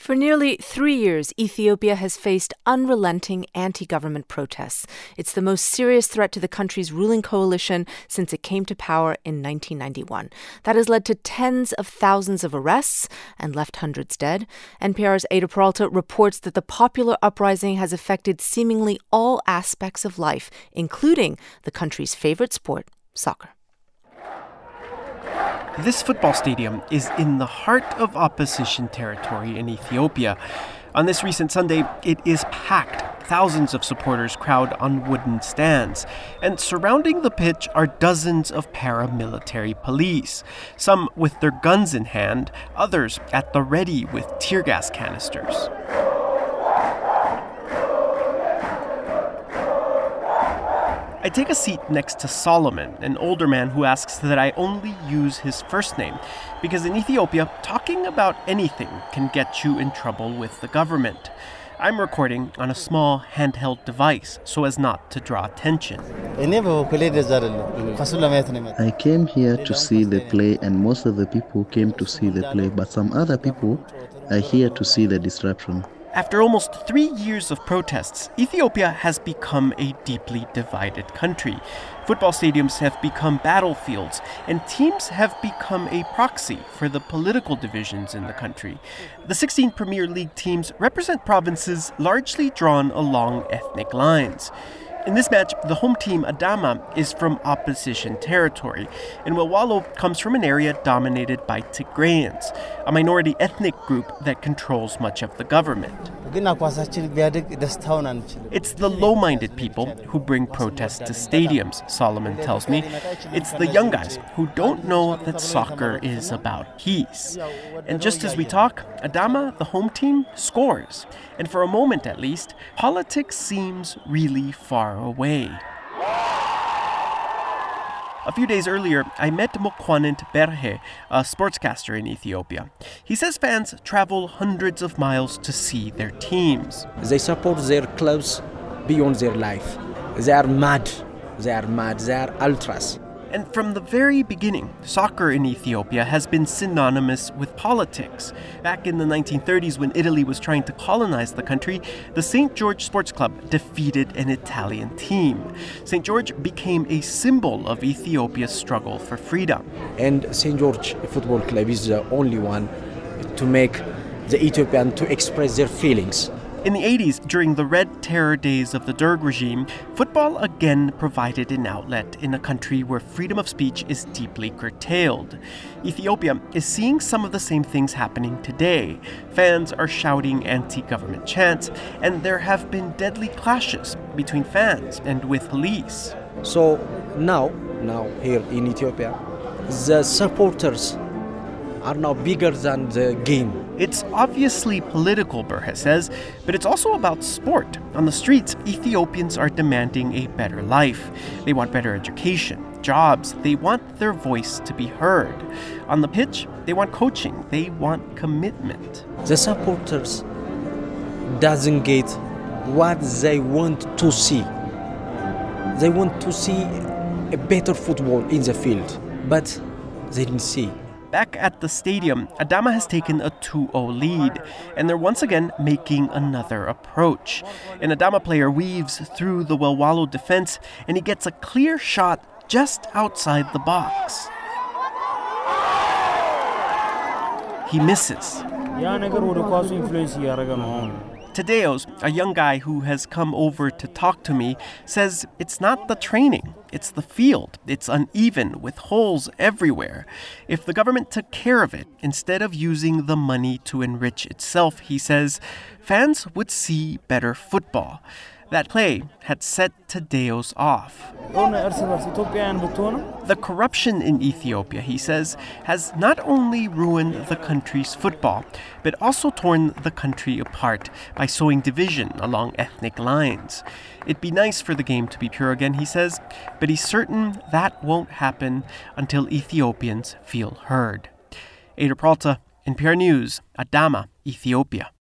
For nearly 3 years, Ethiopia has faced unrelenting anti-government protests. It's the most serious threat to the country's ruling coalition since it came to power in 1991. That has led to tens of thousands of arrests and left hundreds dead. NPR's Ada Peralta reports that the popular uprising has affected seemingly all aspects of life, including the country's favorite sport, soccer. This football stadium is in the heart of opposition territory in Ethiopia. On this recent Sunday, it is packed. Thousands of supporters crowd on wooden stands. And surrounding the pitch are dozens of paramilitary police, some with their guns in hand, others at the ready with tear gas canisters. I take a seat next to Solomon, an older man who asks that I only use his first name, because in Ethiopia, talking about anything can get you in trouble with the government. I'm recording on a small handheld device so as not to draw attention. I came here to see the play, and most of the people came to see the play, but some other people are here to see the disruption. After almost 3 years of protests, Ethiopia has become a deeply divided country. Football stadiums have become battlefields, and teams have become a proxy for the political divisions in the country. The 16 Premier League teams represent provinces largely drawn along ethnic lines. In this match, the home team, Adama, is from opposition territory, and Welwalo comes from an area dominated by Tigrayans, a minority ethnic group that controls much of the government. It's the low-minded people who bring protests to stadiums, Solomon tells me. It's the young guys who don't know that soccer is about peace. And just as we talk, Adama, the home team, scores. And for a moment at least, politics seems really far away. A few days earlier, I met Mokwanent Berhe, a sportscaster in Ethiopia. He says fans travel hundreds of miles to see their teams. They support their clubs beyond their life. They are mad. They are ultras. And from the very beginning, soccer in Ethiopia has been synonymous with politics. Back in the 1930s, when Italy was trying to colonize the country, the St. George Sports Club defeated an Italian team. St. George became a symbol of Ethiopia's struggle for freedom. And St. George Football Club is the only one to make the Ethiopian to express their feelings. In the 80s, during the Red Terror days of the Derg regime, football again provided an outlet in a country where freedom of speech is deeply curtailed. Ethiopia is seeing some of the same things happening today. Fans are shouting anti-government chants, and there have been deadly clashes between fans and with police. So now here in Ethiopia, the supporters are now bigger than the game. It's obviously political, Berhe says, but it's also about sport. On the streets, Ethiopians are demanding a better life. They want better education, jobs. They want their voice to be heard. On the pitch, they want coaching. They want commitment. The supporters doesn't get what they want to see. They want to see a better football in the field, but they didn't see. Back at the stadium, Adama has taken a 2-0 lead, and they're once again making another approach. An Adama player weaves through the Welwalo defense, and he gets a clear shot just outside the box. He misses. Tadeos, a young guy who has come over to talk to me, says it's not the training, it's the field. It's uneven with holes everywhere. If the government took care of it, instead of using the money to enrich itself, he says, fans would see better football. That play had set Tadeos off. The corruption in Ethiopia, he says, has not only ruined the country's football, but also torn the country apart by sowing division along ethnic lines. It'd be nice for the game to be pure again, he says, but he's certain that won't happen until Ethiopians feel heard. Ada Peralta, NPR News, Adama, Ethiopia.